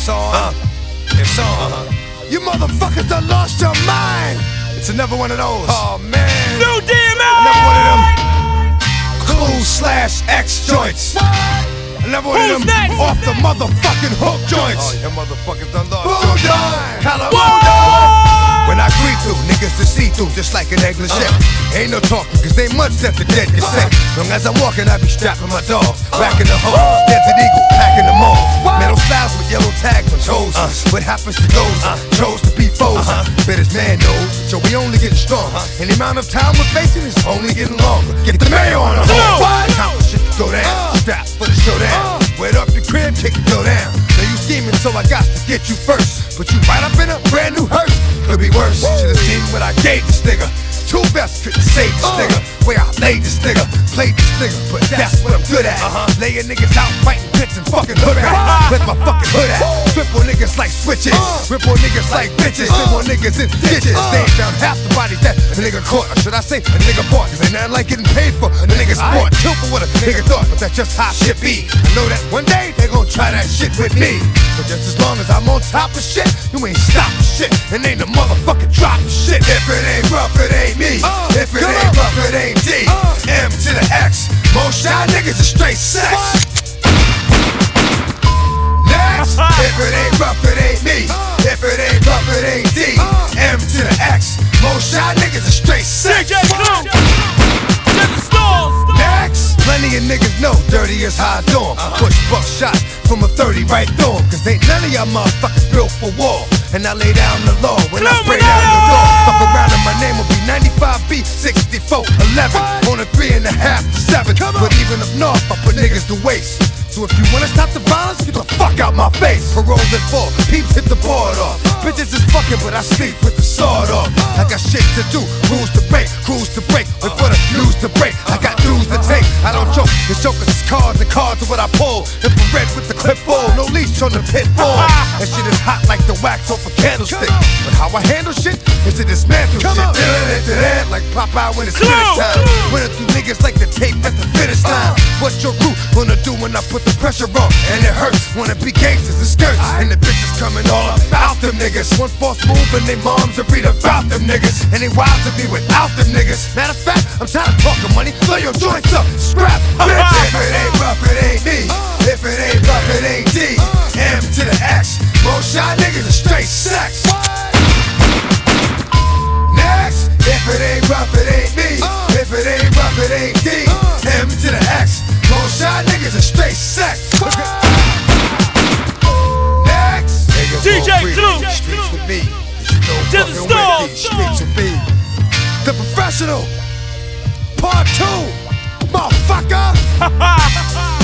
It's on. It's on. You motherfuckers done lost your mind. It's another one of those. Oh man. New DMA. Another one of them Clue/X joints. Another one of them next? off the motherfucking hook joints. Oh, your motherfuckers done lost. Bulldog, California. When I creep through, niggas to see through just like an eggless shit. Ain't no talking, cause they much that the dead can say. Long as I'm walking, I be strapping my dogs, racking the hole, Desert Eagle, packing them all. Metal styles with yellow tags on toes. What happens to those chose to be foes? But his man knows, so we only getting stronger. And the amount of time we're facing is only getting longer. Get the mayo on the hole. Count shit to go down. Strap for the showdown. Wet up the crib, kick it, go down. Now you scheming, so I got to get you first. Put you right up in a brand new hearse. Could be worse. Should've seen what I gave this nigga. Two vests couldn't save this nigga. Way I laid this nigga, played this nigga, but that's what I'm good at. Laying niggas out, fighting bitch and fucking hood rats. With my fucking hood at. Flip on niggas like switches. Rip on niggas like bitches. Flip on niggas in ditches. They ain't found half the bodies that a nigga caught. Or should I say a nigga bought? Cause ain't nothing like getting paid for a nigga's sport. Kill for what a nigga thought, but that's just how shit be. I know that one day they gon' try that shit with me. But just as long as I'm on top of shit, you ain't stopping shit. And ain't a motherfucking dropping shit. If it ain't rough, it ain't me. If it ain't rough, it ain't D. M to the X. Most shy niggas is straight sex. Next. If it ain't rough, it ain't me. If it ain't rough, it ain't D. M to the X. Most shy niggas is straight sex. Next. Plenty of niggas know dirty is how I do 'em. Push buck shots from a 30 right through 'em. Cause ain't none of y'all motherfuckers built for war. And I lay down the law when I spray down the door. Fuck around and my name will be 95B 6411 on a 3.5 to 7. But even up north, I put niggas to waste. So if you wanna stop the violence, get the fuck out my face. Parole at 4, peeps hit the board off. Bitches is fucking, but I sleep with the sword off. I got shit to do, rules to break, crews to break. Wait for the news to break, I got dues to take. I don't joke, the jokers is cards and cards are what I pull. Infrared with the clip full, no leash on the pit bull. That shit is hot like the wax off a candlestick. But how I handle shit is to dismantle shit. Like Popeye when it's finish time. Running through niggas like the tape at the finish line. What your root gonna do when I put the pressure on? And it hurts. Wanna be gangsters and skirts. And the bitches coming all about them niggas. One false move and they moms will read about them niggas. And they wild to be without them niggas. Matter of fact, I'm tired of talking money. Throw your joints up, scrap, bitch. If it ain't rough, it ain't me. If it ain't rough, it ain't D. M to the X. Most shy niggas are straight sex. Next. If it ain't rough, it ain't me. If it ain't rough, it ain't D. M to the X. Most shy niggas are straight sex. Next. Niggas DJ Clue. Streets with me. You know To the fucking stars. with these streets with me. The Professional. Part 2. Motherfucker.